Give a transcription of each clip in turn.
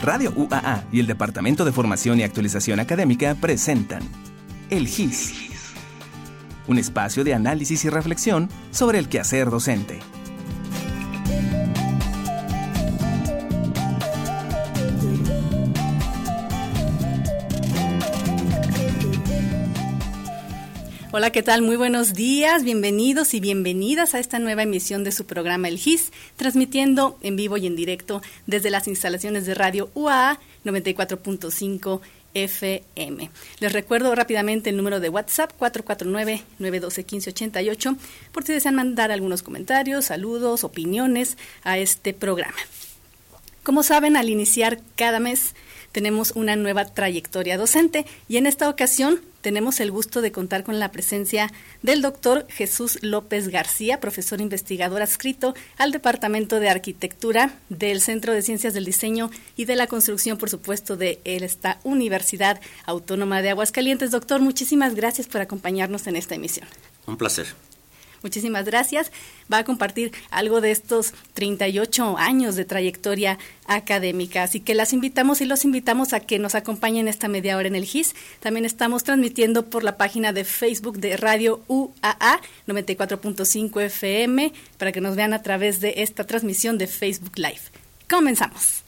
Radio UAA y el Departamento de Formación y Actualización Académica presentan El GIS, un espacio de análisis y reflexión sobre el quehacer docente. Hola, ¿qué tal? Muy buenos días, bienvenidos y bienvenidas a esta nueva emisión de su programa El GIS, transmitiendo en vivo y en directo desde las instalaciones de Radio UAA 94.5 FM. Les recuerdo rápidamente el número de WhatsApp 449-912-1588 por si desean mandar algunos comentarios, saludos, opiniones a este programa. Como saben, al iniciar cada mes tenemos una nueva trayectoria docente y en esta ocasión tenemos el gusto de contar con la presencia del doctor Jesús López García, profesor investigador adscrito al Departamento de Arquitectura del Centro de Ciencias del Diseño y de la Construcción, por supuesto, de esta Universidad Autónoma de Aguascalientes. Doctor, muchísimas gracias por acompañarnos en esta emisión. Un placer. Muchísimas gracias. Va a compartir algo de estos 38 años de trayectoria académica. Así que las invitamos y los invitamos a que nos acompañen esta media hora en el GIS. También estamos transmitiendo por la página de Facebook de Radio UAA 94.5 FM para que nos vean a través de esta transmisión de Facebook Live. Comenzamos.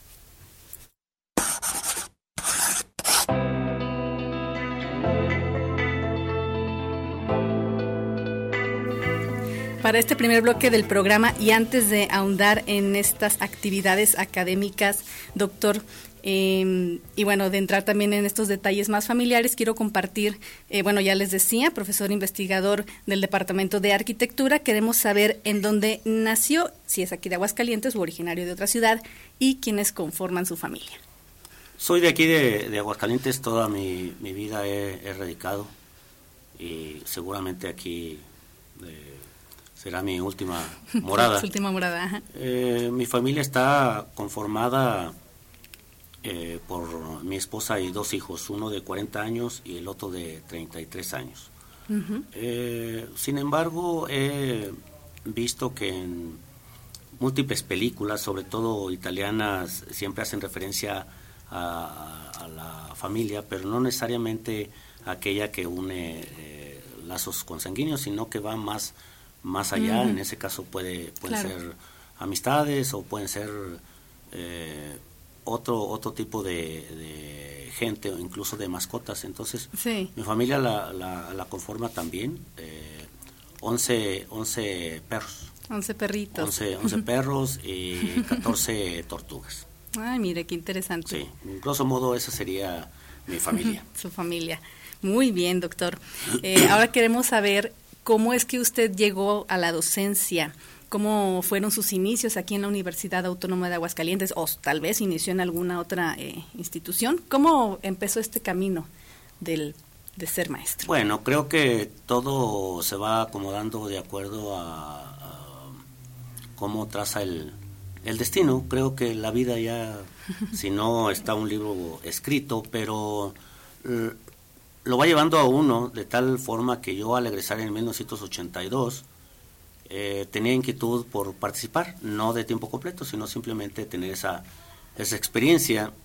Para este primer bloque del programa y antes de ahondar en estas actividades académicas, doctor, y bueno, de entrar también en estos detalles más familiares, quiero compartir, ya les decía, profesor investigador del Departamento de Arquitectura, queremos saber en dónde nació, si es aquí de Aguascalientes o originario de otra ciudad, y quiénes conforman su familia. Soy de aquí de Aguascalientes, toda mi vida he radicado y seguramente aquí será mi última morada. Su última morada, ajá. Mi familia está conformada por mi esposa y dos hijos, uno de 40 años y el otro de 33 años. Uh-huh. Sin embargo, he visto que en múltiples películas, sobre todo italianas, siempre hacen referencia a la familia, pero no necesariamente aquella que une lazos consanguíneos, sino que va más allá. En ese caso pueden claro. ser amistades o pueden ser otro tipo de gente o incluso de mascotas. Entonces sí. Mi familia la conforma también 11 perros. 11 perritos. 11 perros y 14 tortugas. Ay, mire, qué interesante. Sí, en grosso modo esa sería mi familia. Su familia. Muy bien, doctor. Ahora queremos saber ¿cómo es que usted llegó a la docencia? ¿Cómo fueron sus inicios aquí en la Universidad Autónoma de Aguascalientes? O tal vez inició en alguna otra institución. ¿Cómo empezó este camino de ser maestro? Bueno, creo que todo se va acomodando de acuerdo a cómo traza el destino. Creo que la vida ya, si no está un libro escrito, pero lo va llevando a uno de tal forma que yo al egresar en 1982 tenía inquietud por participar, no de tiempo completo, sino simplemente tener esa experiencia.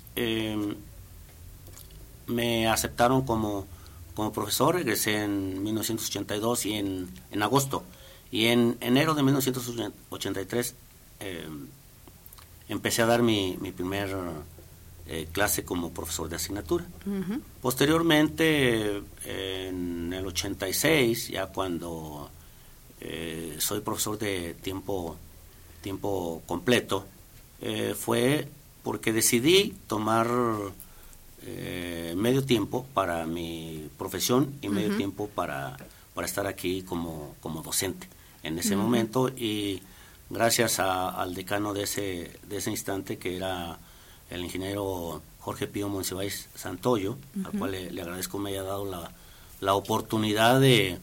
Me aceptaron como profesor, egresé en 1982 y en agosto. Y en enero de 1983 empecé a dar mi primer clase como profesor de asignatura. Uh-huh. Posteriormente, en el 86, ya cuando soy profesor de tiempo completo, fue porque decidí tomar medio tiempo para mi profesión y medio tiempo para estar aquí como docente en ese momento, y gracias al decano de ese instante, que era el ingeniero Jorge Pío Monsiváis Santoyo, al cual le agradezco me haya dado la oportunidad de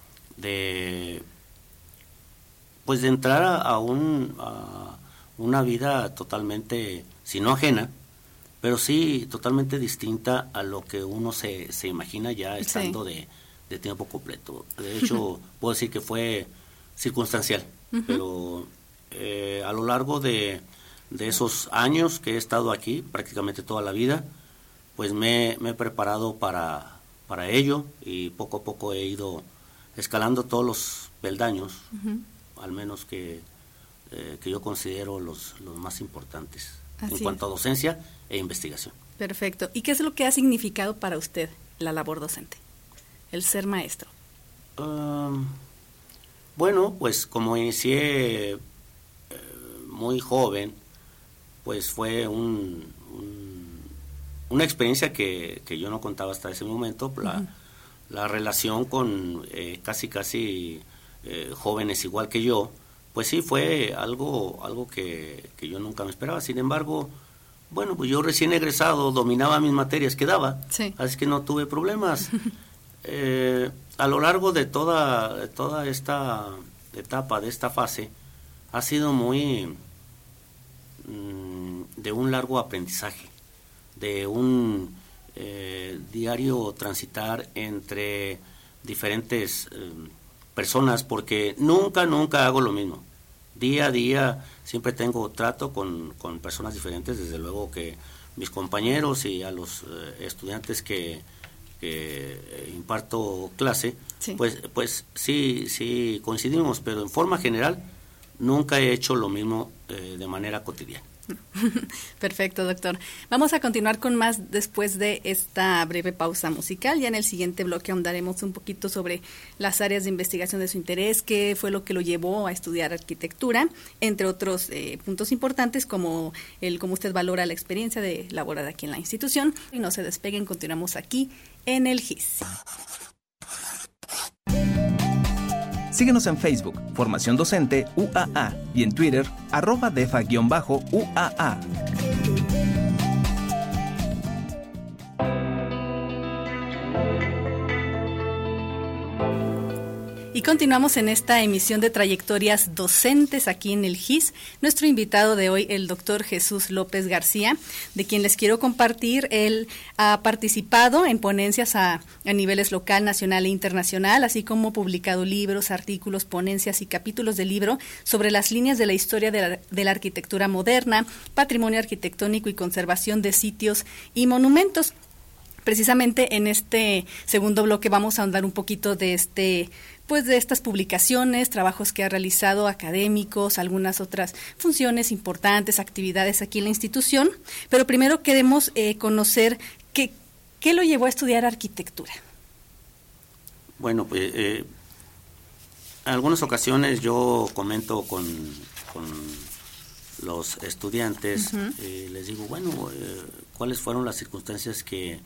entrar a una vida totalmente, si no ajena, pero sí totalmente distinta a lo que uno se imagina ya estando sí. de tiempo completo. De hecho, puedo decir que fue circunstancial, pero a lo largo de de esos años que he estado aquí, prácticamente toda la vida, pues me he preparado para ello, y poco a poco he ido escalando todos los peldaños, al menos que yo considero los más importantes en cuanto a docencia e investigación. Perfecto. ¿Y qué es lo que ha significado para usted la labor docente, el ser maestro? Bueno, pues como inicié muy joven, pues fue una experiencia que yo no contaba hasta ese momento, la relación con casi jóvenes igual que yo, pues sí fue algo que yo nunca me esperaba. Sin embargo, bueno, pues yo recién egresado dominaba mis materias que daba, así que no tuve problemas. A lo largo de toda esta etapa, de esta fase, ha sido muy de un largo aprendizaje, de un diario transitar entre diferentes personas, porque nunca hago lo mismo. Día a día siempre tengo trato con personas diferentes, desde luego que mis compañeros y a los estudiantes que imparto clase, pues sí coincidimos, pero en forma general nunca he hecho lo mismo de manera cotidiana. Perfecto, doctor. Vamos a continuar con más después de esta breve pausa musical. Ya en el siguiente bloque ahondaremos un poquito sobre las áreas de investigación de su interés, qué fue lo que lo llevó a estudiar arquitectura, entre otros puntos importantes como cómo usted valora la experiencia de laborar aquí en la institución. Y no se despeguen, continuamos aquí en el GIS. Síguenos en Facebook, Formación Docente UAA, y en Twitter, @defa_UAA. Y continuamos en esta emisión de trayectorias docentes aquí en el GIS. Nuestro invitado de hoy, el doctor Jesús López García, de quien les quiero compartir. Él ha participado en ponencias a niveles local, nacional e internacional, así como publicado libros, artículos, ponencias y capítulos de libro sobre las líneas de la historia de la arquitectura moderna, patrimonio arquitectónico y conservación de sitios y monumentos. Precisamente en este segundo bloque vamos a ahondar un poquito de estas publicaciones, trabajos que ha realizado académicos, algunas otras funciones importantes, actividades aquí en la institución, pero primero queremos conocer qué lo llevó a estudiar arquitectura. Bueno, pues en algunas ocasiones yo comento con los estudiantes, les digo, bueno, ¿cuáles fueron las circunstancias que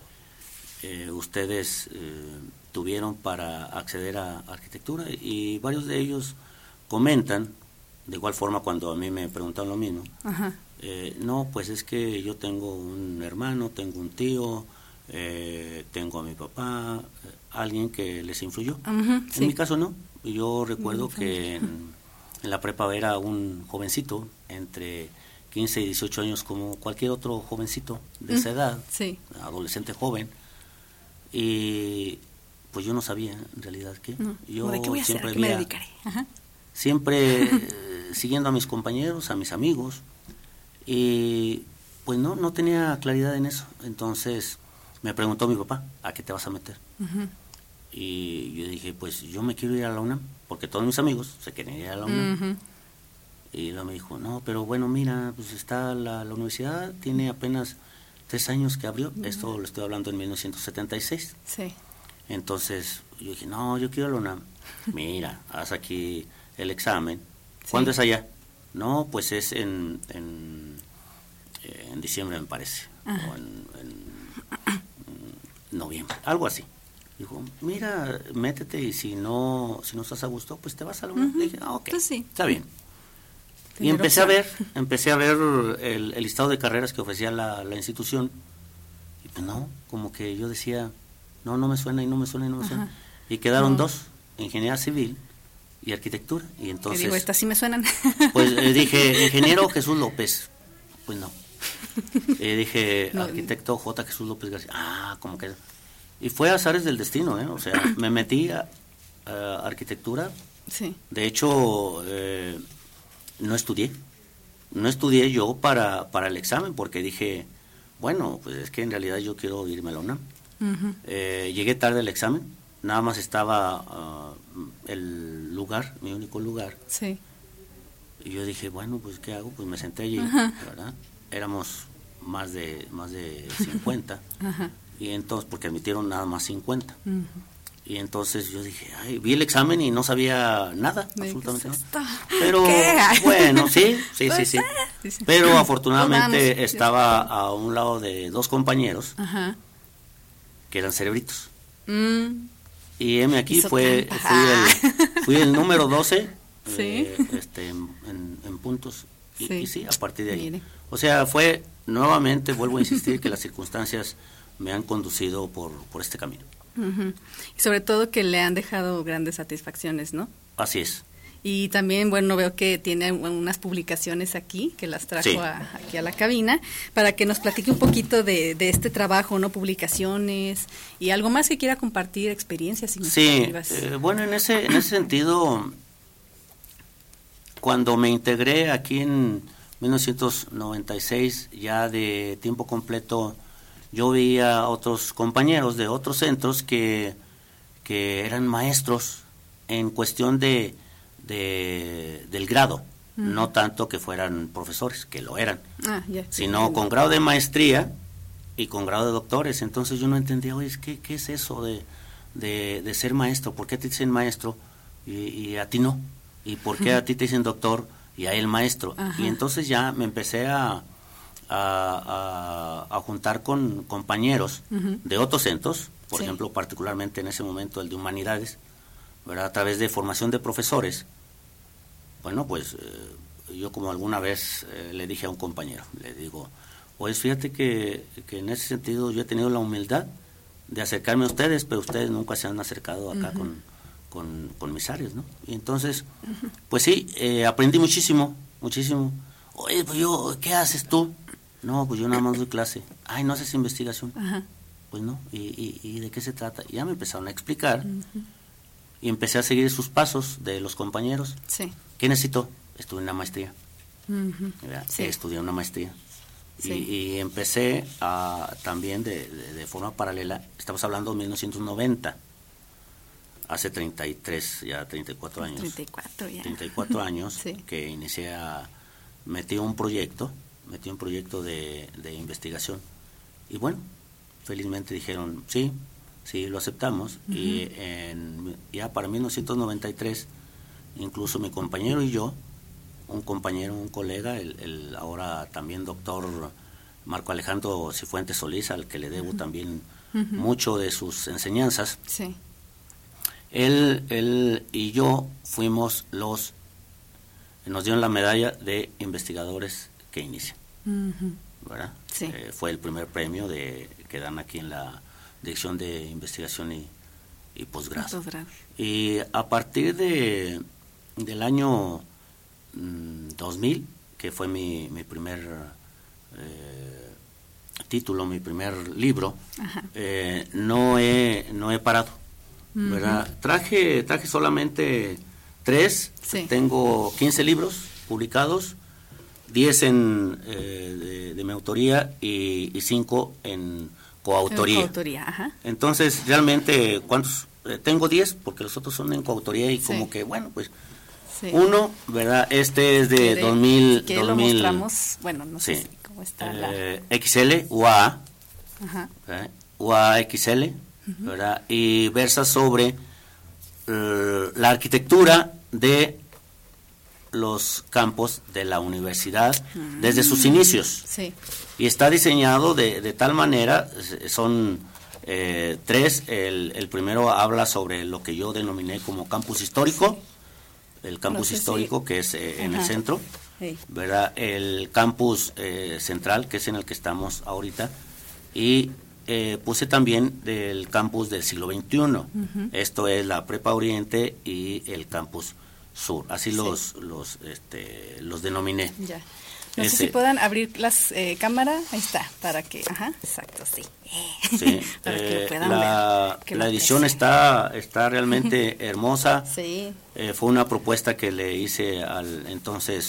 ustedes tuvieron para acceder a arquitectura? Y varios de ellos comentan, de igual forma cuando a mí me preguntan lo mismo, no, pues es que yo tengo un hermano, tengo un tío, tengo a mi papá, alguien que les influyó. En mi caso no, yo recuerdo que en la prepa era un jovencito entre 15 y 18 años, como cualquier otro jovencito de esa edad, adolescente joven. Y pues yo no sabía en realidad qué. Yo ¿de qué voy a hacer? ¿A qué me dedicaré? Siempre siguiendo a mis compañeros, a mis amigos, y pues no tenía claridad en eso. Entonces me preguntó mi papá, ¿a qué te vas a meter? Y yo dije, pues yo me quiero ir a la UNAM, porque todos mis amigos se quieren ir a la UNAM. Y luego me dijo, no, pero bueno, mira, pues está la universidad, tiene apenas 3 años que abrió, esto lo estoy hablando en 1976. Entonces yo dije, no, yo quiero la UNAM. Mira, haz aquí el examen. ¿Cuándo es allá? No, pues es en diciembre, me parece, o en noviembre, algo así. Dijo, mira, métete, y si no estás a gusto, pues te vas a la UNAM. Dije, ok, pues sí, está bien. Y empecé a ver el listado de carreras que ofrecía la institución, y pues no, como que yo decía, no me suena y no me suena. Y quedaron 2, ingeniería civil y arquitectura. Y entonces, digo, estas sí me suenan. Pues dije, ingeniero Jesús López, pues no. Dije, arquitecto J. Jesús López García, como que... Y fue azares del destino, o sea, me metí a arquitectura. De hecho, no estudié, no estudié yo para el examen, porque dije, bueno, pues es que en realidad yo quiero irme a la UNAM. Llegué tarde al examen, nada más estaba el lugar, mi único lugar. Sí. Y yo dije, bueno, pues ¿qué hago? Pues me senté allí, ¿verdad? Éramos más de 50. Y entonces, porque admitieron nada más 50. Y entonces yo dije, ay, vi el examen y no sabía nada, absolutamente nada. Pero bueno, sí. Pero afortunadamente estaba a un lado de 2 compañeros que eran cerebritos. Y heme aquí, fui el número 12 en puntos. Y sí, a partir de ahí. Mire. O sea, nuevamente vuelvo a insistir que las circunstancias me han conducido por este camino. Y sobre todo que le han dejado grandes satisfacciones, ¿no? Así es. Y también, bueno, veo que tiene unas publicaciones aquí, que las trajo aquí a la cabina, para que nos platique un poquito de este trabajo, ¿no? Publicaciones y algo más que quiera compartir, experiencias significativas. Sí, bueno, en ese sentido, cuando me integré aquí en 1996, ya de tiempo completo, yo veía a otros compañeros de otros centros que eran maestros en cuestión del grado, no tanto que fueran profesores, que lo eran, sino con grado de maestría y con grado de doctores. Entonces yo no entendía, oye, ¿qué es eso de ser maestro? ¿Por qué te dicen maestro y a ti no? ¿Y por qué a ti te dicen doctor y a él maestro? Y entonces ya me empecé a juntar con compañeros de otros centros, por ejemplo, particularmente en ese momento el de humanidades, ¿verdad? A través de formación de profesores. Bueno, pues yo como alguna vez le dije a un compañero, le digo, pues fíjate que en ese sentido yo he tenido la humildad de acercarme a ustedes, pero ustedes nunca se han acercado acá con mis áreas, ¿no? Y entonces, pues sí, aprendí muchísimo. Oye, pues ¿qué haces tú? No, pues yo nada más doy clase. Ay, ¿no haces investigación? Pues no. ¿Y de qué se trata? Y ya me empezaron a explicar y empecé a seguir sus pasos de los compañeros. Sí. ¿Qué necesito? Estudié una maestría. Estudié una maestría. Sí. Y empecé también de forma paralela, estamos hablando de 1990, hace 34 años. 34 años que metí un proyecto de investigación. Y bueno, felizmente dijeron, sí, lo aceptamos. Y ya para 1993, incluso mi compañero y yo, un colega, el ahora también doctor Marco Alejandro Cifuentes Solís, al que le debo también mucho de sus enseñanzas. Sí. Él y yo fuimos nos dieron la medalla de investigadores que inician, ¿verdad? Sí. Fue el primer premio que dan aquí en la Dirección de Investigación y Posgrado. Y a partir del año 2000, que fue mi primer título, mi primer libro, no he parado, ¿verdad? Traje solamente 3, tengo 15 libros publicados, 10 de mi autoría y 5 en coautoría. Entonces, realmente, ¿cuántos? Tengo 10, porque los otros son en coautoría y como que, bueno, pues, uno, ¿verdad? Este es de 2000. Que lo mostramos, bueno, no sé cómo está XL, UAA, UAA XL, ¿verdad? Y versa sobre la arquitectura de los campus de la universidad desde sus inicios. Y está diseñado de tal manera, son 3, el primero habla sobre lo que yo denominé como campus histórico, el campus histórico que es en el centro, ¿verdad? El campus central, que es en el que estamos ahorita, y puse también del campus del siglo XXI, esto es la Prepa Oriente y el campus Sur, así los denominé. Ya. No sé si puedan abrir las cámaras, ahí está, para que, exacto, para que lo puedan ver. La edición está realmente hermosa. Fue una propuesta que le hice al entonces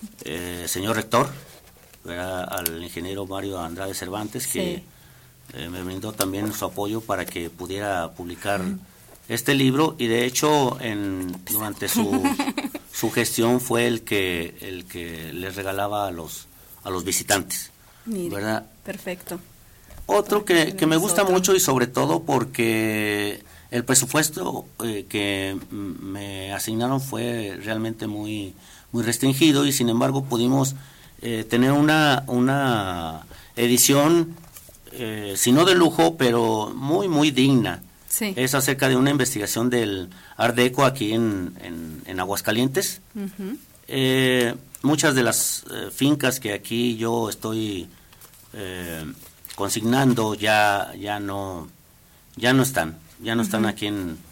señor rector, ¿verdad? Al ingeniero Mario Andrade Cervantes, que me brindó también su apoyo para que pudiera publicar este libro, y de hecho durante su gestión fue el que les regalaba a los visitantes. Mire, ¿verdad? Perfecto. Otro que me gusta mucho, y sobre todo porque el presupuesto que me asignaron fue realmente muy, muy restringido, y sin embargo pudimos tener una edición, si no de lujo, pero muy, muy digna. Sí. Es acerca de una investigación del Art Deco aquí en Aguascalientes. Muchas de las fincas que aquí yo estoy consignando ya no están aquí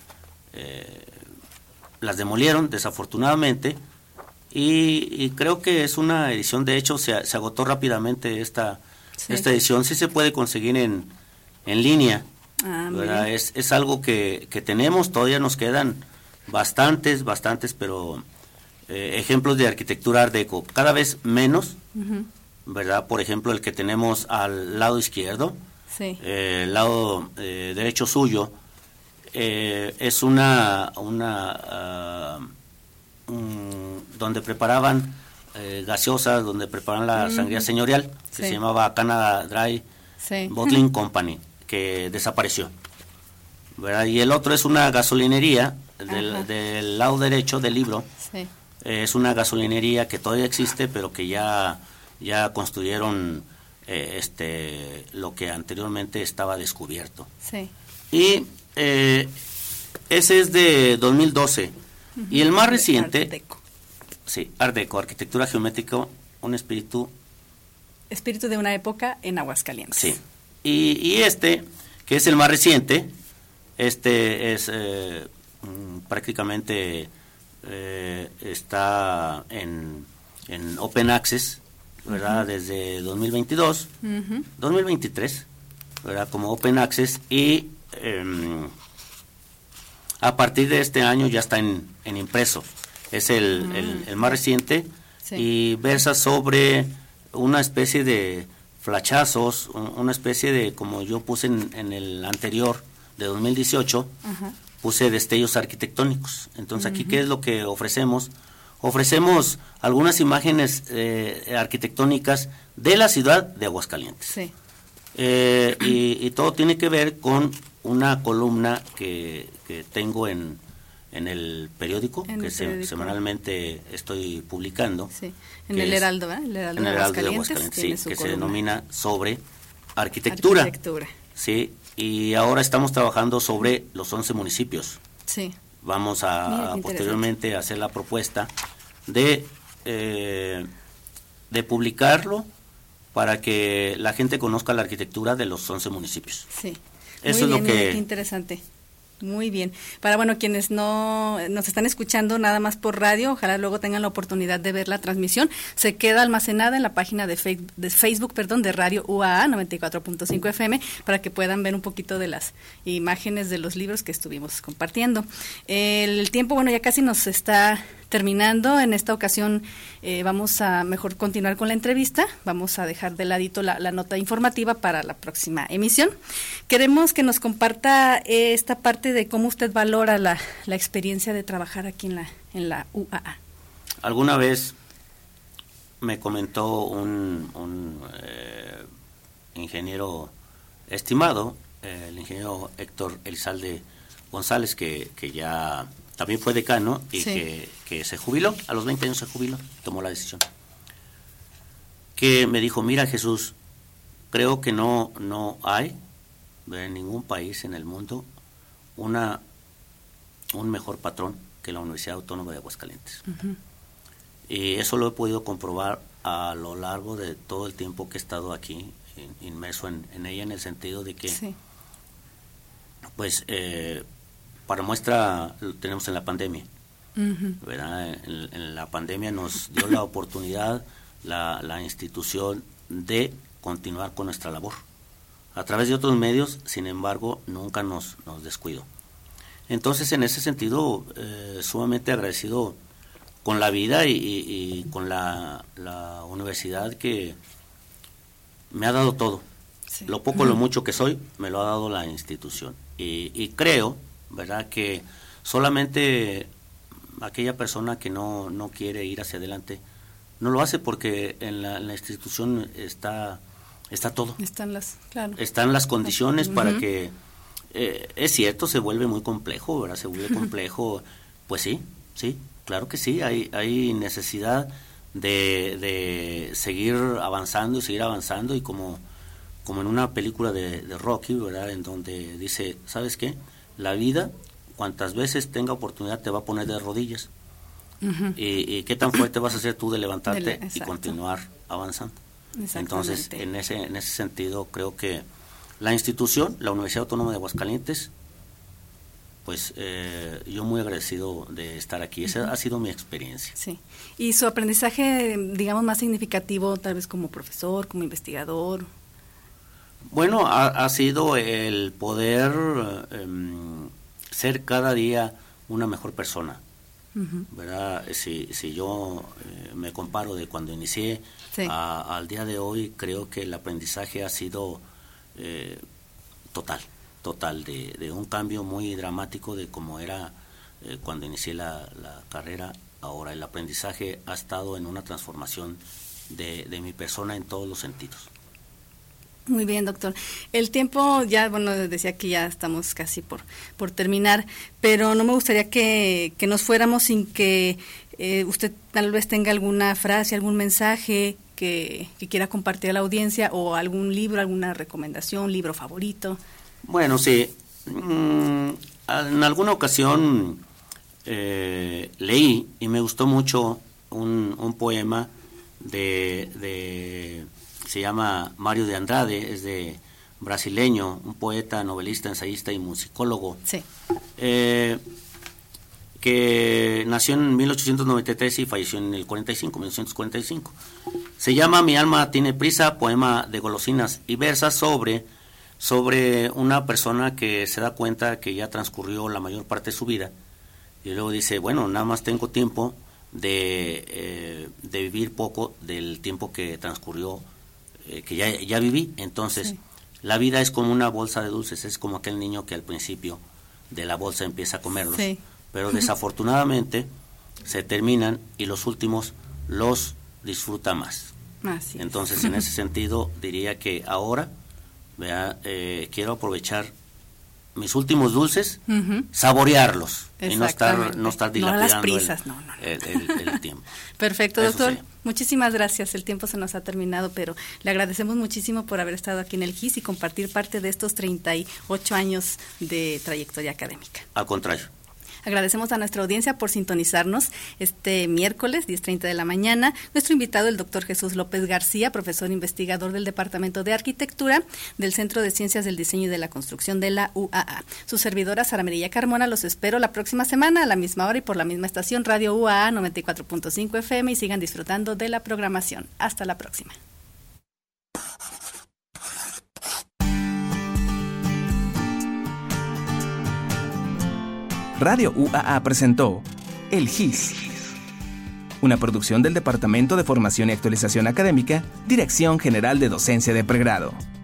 las demolieron desafortunadamente, y creo que es una edición, de hecho se agotó rápidamente esta edición. Sí se puede conseguir en línea. ¿Verdad? Es algo que tenemos, todavía nos quedan bastantes, pero ejemplos de arquitectura Art Deco, cada vez menos, ¿verdad? Por ejemplo, el que tenemos al lado izquierdo, el lado derecho suyo, es donde preparaban gaseosas, donde preparaban la sangría señorial, que se llamaba Canada Dry Bottling Company, que desapareció, ¿verdad? Y el otro es una gasolinería del lado derecho del libro. Es una gasolinería que todavía existe, pero que ya construyeron lo que anteriormente estaba descubierto. Y ese es de 2012. Y el más reciente, Art Deco. Art Deco, arquitectura geométrica, un espíritu de una época en Aguascalientes. Sí. Y que es el más reciente, es prácticamente está en Open Access, ¿verdad? Desde 2022, 2023, ¿verdad? Como Open Access, y a partir de este año ya está en impreso. Es el más reciente, y versa sobre una especie de flachazos, una especie de, como yo puse en el anterior de 2018, puse destellos arquitectónicos. Entonces aquí, ¿qué es lo que ofrecemos? Ofrecemos algunas imágenes arquitectónicas de la ciudad de Aguascalientes. Y todo tiene que ver con una columna que tengo en el periódico, semanalmente estoy publicando. En el Heraldo, ¿verdad? El Heraldo de Aguascalientes, que se denomina sobre arquitectura. Sí, y ahora estamos trabajando sobre los 11 municipios. Vamos a posteriormente hacer la propuesta de publicarlo para que la gente conozca la arquitectura de los 11 municipios. Eso es lo que... interesante. Muy bien. Para, quienes no nos están escuchando nada más por radio, ojalá luego tengan la oportunidad de ver la transmisión. Se queda almacenada en la página de Facebook, de Radio UAA 94.5 FM, para que puedan ver un poquito de las imágenes de los libros que estuvimos compartiendo. El tiempo, ya casi nos está terminando. En esta ocasión vamos a mejor continuar con la entrevista. Vamos a dejar de ladito la nota informativa para la próxima emisión. Queremos que nos comparta esta parte de cómo usted valora la experiencia de trabajar aquí en la UAA. Alguna vez me comentó un ingeniero estimado, el ingeniero Héctor Elizalde González, que ya también fue decano y que se jubiló, a los 20 años se jubiló, tomó la decisión, que me dijo: mira, Jesús, creo que no hay en ningún país en el mundo un mejor patrón que la Universidad Autónoma de Aguascalientes. Y eso lo he podido comprobar a lo largo de todo el tiempo que he estado aquí inmerso en ella, en el sentido de que para muestra lo tenemos en la pandemia, ¿verdad? En la pandemia nos dio la oportunidad la institución de continuar con nuestra labor a través de otros medios, sin embargo nunca nos descuidó. Entonces, en ese sentido, sumamente agradecido con la vida y con la universidad, que me ha dado todo. Sí. Lo poco, lo mucho que soy, me lo ha dado la institución. Y creo, ¿verdad?, que solamente aquella persona que no quiere ir hacia adelante no lo hace, porque en la institución está todo. Están las condiciones para que, es cierto, se vuelve muy complejo, ¿verdad? Se vuelve complejo, pues sí, claro que sí, hay necesidad de seguir avanzando, y como en una película de Rocky, ¿verdad?, en donde dice, ¿sabes qué? La vida, cuantas veces tenga oportunidad, te va a poner de rodillas. Y qué tan fuerte vas a ser tú de levantarte y continuar avanzando. Entonces, en ese sentido, creo que la institución, la Universidad Autónoma de Aguascalientes, pues yo muy agradecido de estar aquí. Esa ha sido mi experiencia. Sí. ¿Y su aprendizaje, digamos, más significativo, tal vez como profesor, como investigador? Bueno, ha sido el poder ser cada día una mejor persona. ¿Verdad? Si yo me comparo de cuando inicié al día de hoy, creo que el aprendizaje ha sido total, de un cambio muy dramático de cómo era cuando inicié la carrera. Ahora el aprendizaje ha estado en una transformación de mi persona en todos los sentidos. Muy bien, doctor. El tiempo ya, bueno, decía que ya estamos casi por terminar, pero no me gustaría que nos fuéramos sin que usted tal vez tenga alguna frase, algún mensaje que quiera compartir a la audiencia, o algún libro, alguna recomendación, libro favorito. Bueno, sí. En alguna ocasión leí y me gustó mucho un poema se llama Mário de Andrade, es de brasileño, un poeta, novelista, ensayista y musicólogo, que nació en 1893 y falleció en el 1945. Se llama Mi alma tiene prisa, poema de golosinas, y versa sobre una persona que se da cuenta que ya transcurrió la mayor parte de su vida, y luego dice, bueno, nada más tengo tiempo de vivir poco del tiempo que transcurrió, que ya viví. Entonces la vida es como una bolsa de dulces, es como aquel niño que al principio de la bolsa empieza a comerlos, pero desafortunadamente se terminan y los últimos los disfruta más. Entonces en ese sentido diría que ahora quiero aprovechar mis últimos dulces, saborearlos y no estar dilapidando las prisas, el tiempo. Perfecto, doctor. Muchísimas gracias. El tiempo se nos ha terminado, pero le agradecemos muchísimo por haber estado aquí en el GIS y compartir parte de estos 38 años de trayectoria académica. Al contrario. Agradecemos a nuestra audiencia por sintonizarnos este miércoles, 10:30 de la mañana. Nuestro invitado, el doctor Jesús López García, profesor investigador del Departamento de Arquitectura del Centro de Ciencias del Diseño y de la Construcción de la UAA. Su servidora, Sara Mirella Carmona, los espero la próxima semana a la misma hora y por la misma estación, Radio UAA 94.5 FM, y sigan disfrutando de la programación. Hasta la próxima. Radio UAA presentó El GIS, una producción del Departamento de Formación y Actualización Académica, Dirección General de Docencia de Pregrado.